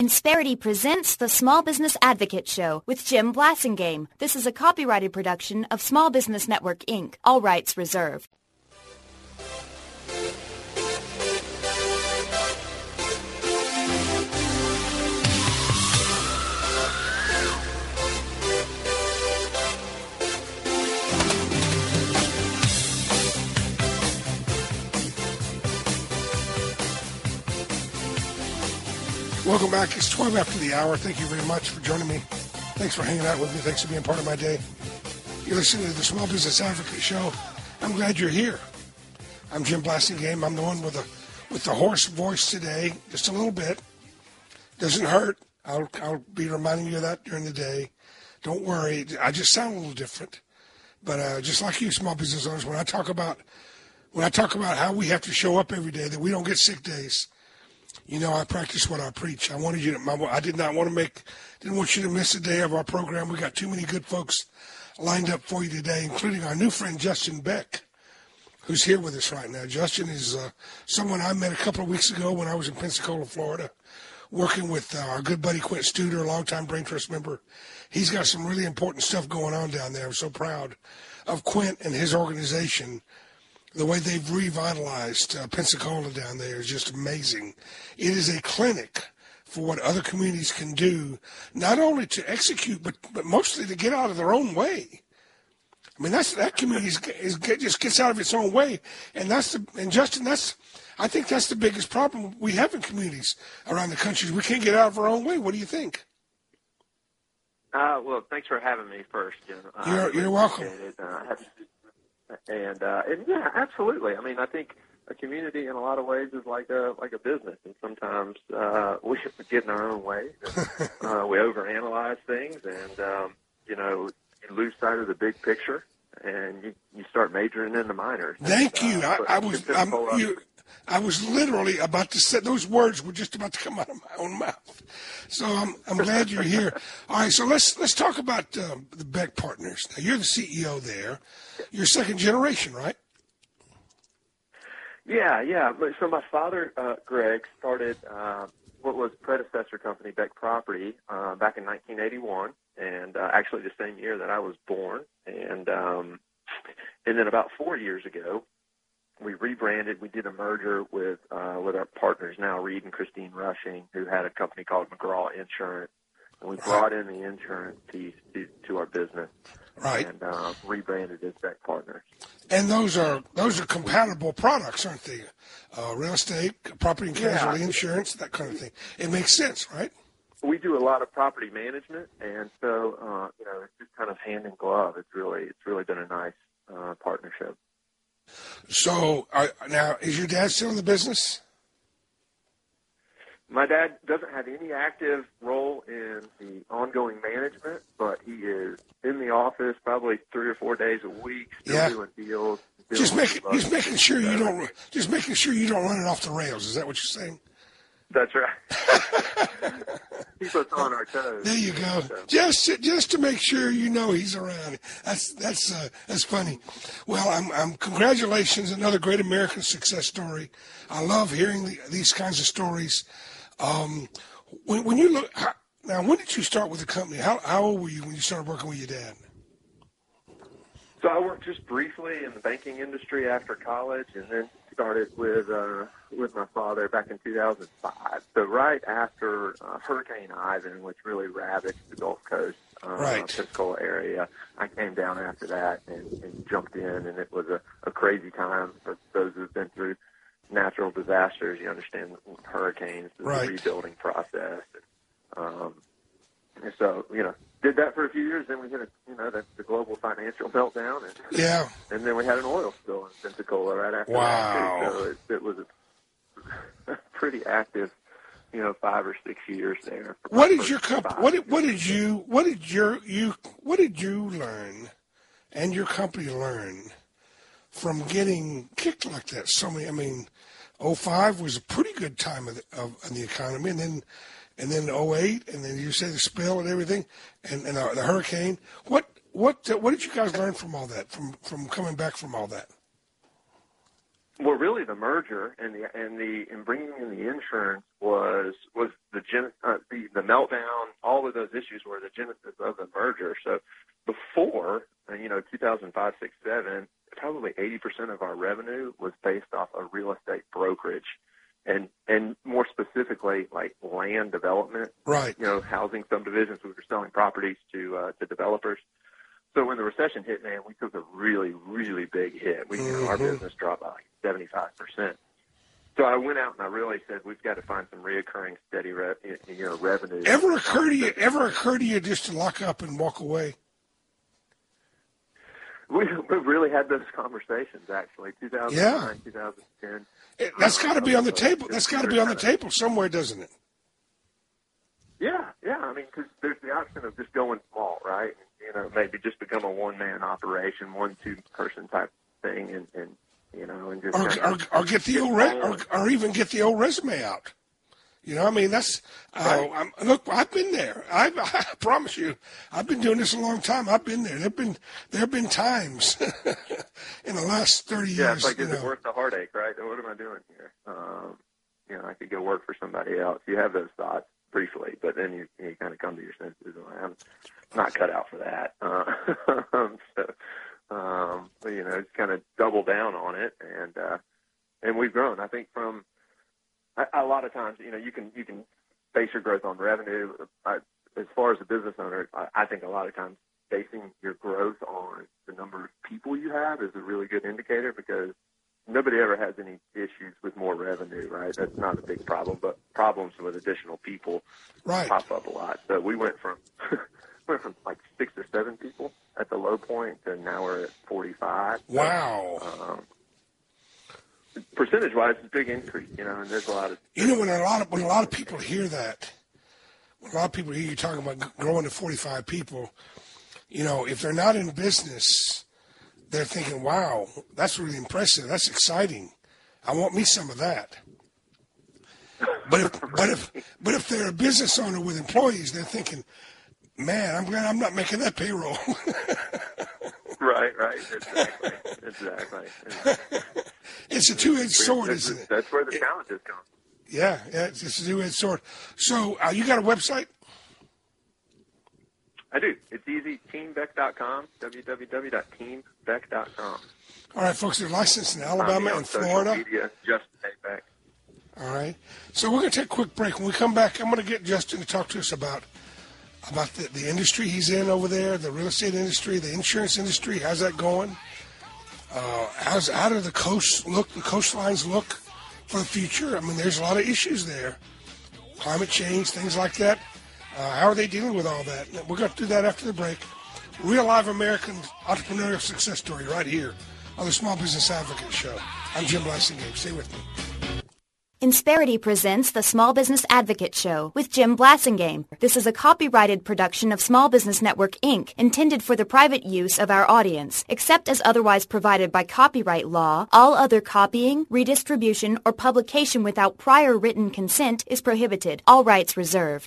Insperity presents the Small Business Advocate Show with Jim Blasingame. This is a copyrighted production of Small Business Network, Inc., all rights reserved. Welcome back. It's 12 after the hour. Thank you very much for joining me. Thanks for hanging out with me. Thanks for being part of my day. You're listening to the Small Business Advocate Show. I'm glad you're here. I'm Jim Blasingame. I'm the one with the hoarse voice today, just a little bit. Doesn't hurt. I'll be reminding you of that during the day. Don't worry. I just sound a little different. But just like you, small business owners, when I talk about how we have to show up every day, that we don't get sick days. You know, I practice what I preach. I didn't want you to miss a day of our program. We got too many good folks lined up for you today, including our new friend, Justin Beck, who's here with us right now. Justin is someone I met a couple of weeks ago when I was in Pensacola, Florida, working with our good buddy, Quint Studer, a longtime Brain Trust member. He's got some really important stuff going on down there. I'm so proud of Quint and his organization. The way they've revitalized Pensacola down there is just amazing. It is a clinic for what other communities can do, not only to execute, but mostly to get out of their own way. I mean, that community just gets out of its own way, and Justin, I think that's the biggest problem we have in communities around the country. We can't get out of our own way. What do you think? Well, thanks for having me first, Jim. You're welcome. And yeah, absolutely. I mean, I think a community in a lot of ways is like a business, and sometimes we get in our own way. We overanalyze things, and you lose sight of the big picture, and you start majoring in the minors. Thank you. I was literally about to say those words were just about to come out of my own mouth. So I'm glad you're here. All right, so let's talk about the Beck Partners. Now, you're the CEO there. You're second generation, right? Yeah. So my father, Greg, started what was predecessor company, Beck Property, back in 1981, and actually the same year that I was born. And then about 4 years ago, we rebranded. We did a merger with our partners now, Reed and Christine Rushing, who had a company called McGraw Insurance, and we brought in the insurance piece to our business, right? And rebranded as Beck Partners. And those are compatible products, aren't they? Real estate, property and casualty insurance, that kind of thing. It makes sense, right? We do a lot of property management, and so it's just kind of hand in glove. It's really been a nice partnership. So now, is your dad still in the business? My dad doesn't have any active role in the ongoing management, but he is in the office probably 3 or 4 days a week, still doing deals. Just making sure you don't run it off the rails. Is that what you're saying? That's right. Keep us on our toes. There you go. Just to make sure he's around. That's funny. Well, I'm congratulations, another great American success story. I love hearing these kinds of stories. When you look now, when did you start with the company? How old were you when you started working with your dad? So I worked just briefly in the banking industry after college, and then started with my father back in 2005. So right after Hurricane Ivan, which really ravaged the Gulf Coast, Pensacola area, I came down after that and jumped in, and it was a crazy time for those who've been through natural disasters. You understand hurricanes, the rebuilding process. And so, did that for a few years. Then we hit the global financial meltdown, and then we had an oil spill in Pensacola right after that too. So it was a pretty active, 5 or 6 years there. What did your company? What did you learn, and your company learn from getting kicked like that? 2005 was a pretty good time of the economy, and then 2008, and then you say the spill and everything, and the hurricane. What did you guys learn from all that? From coming back from all that? Well, really, the merger and bringing in the insurance was the meltdown. All of those issues were the genesis of the merger. So before 2005, 6, 7, probably 80% of our revenue was based off of real estate brokerage, and more specifically like land development. Right. Housing subdivisions. We were selling properties to developers. So when the recession hit, man, we took a really, really big hit. Our business dropped by like 75%. So I went out and I really said, we've got to find some reoccurring, steady revenue. Ever occur to you just to lock up and walk away? We really had those conversations, actually. 2009, 2010. That's got to be on the table. That's got to be on the table somewhere, doesn't it? Yeah. I mean, because there's the option of just going small, right? Maybe just become a one-man operation, 1-2 person type thing, and just or get the old or even get the old resume out. I mean, that's right. Look, I've been there. I promise you, I've been doing this a long time. I've been there. There have been times in the last 30 years. Yeah, it's like, is it worth the heartache, right? What am I doing here? I could go work for somebody else. You have those thoughts briefly, but then you kind of come to your senses. And I'm not cut out for that. Just kind of double down on it, and we've grown. I think from a lot of times, you can base your growth on revenue. As far as a business owner, I think a lot of times basing your growth on the number of people you have is a really good indicator, because nobody ever has any issues with more revenue, right? That's not a big problem, but problems with additional people pop up a lot. So we went from like 6 or 7 people at the low point, and now we're at 45. Wow. Percentage-wise, it's a big increase, and there's a lot of... when a lot of people hear that, when a lot of people hear you talking about growing to 45 people, if they're not in business, they're thinking, wow, that's really impressive. That's exciting. I want me some of that. But if they're a business owner with employees, they're thinking, man, I'm glad I'm not making that payroll. Right. Exactly. It's a two-edged sword, isn't it? That's where the challenges come. Yeah, it's a two-edged sword. So you got a website? I do. It's easy. TeamBeck.com, www.teambeck.com. All right, folks, they're licensed in Alabama and Florida. Social media, Justin A. Beck. All right. So we're going to take a quick break. When we come back, I'm going to get Justin to talk to us about the industry he's in over there, the real estate industry, the insurance industry. How's that going? How do the coastlines look for the future? I mean, there's a lot of issues there. Climate change, things like that. How are they dealing with all that? We're going to do that after the break. Real live American entrepreneurial success story right here on the Small Business Advocate Show. I'm Jim Blasingame. Stay with me. Insperity presents the Small Business Advocate Show with Jim Blasingame. This is a copyrighted production of Small Business Network, Inc., intended for the private use of our audience. Except as otherwise provided by copyright law, all other copying, redistribution, or publication without prior written consent is prohibited. All rights reserved.